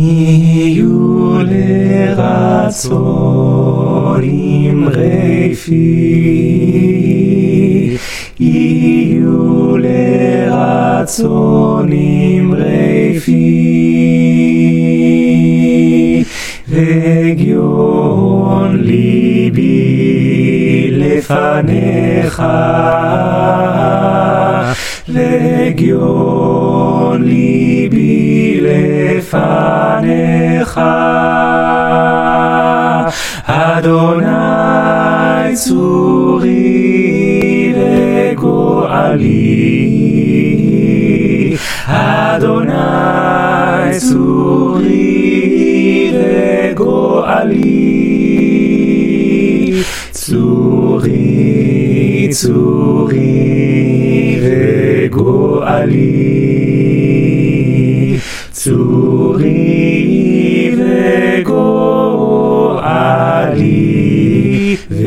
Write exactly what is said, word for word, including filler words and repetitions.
יהיו לרצון אמרי פי, יהיו לרצון אמרי פי, וגיון ליבי לפניך, וגיון ליבי לפניך. אדוני צורי וגואלי, אדוני צורי וגואלי, צורי צורי וגואלי, צורי וגואלי.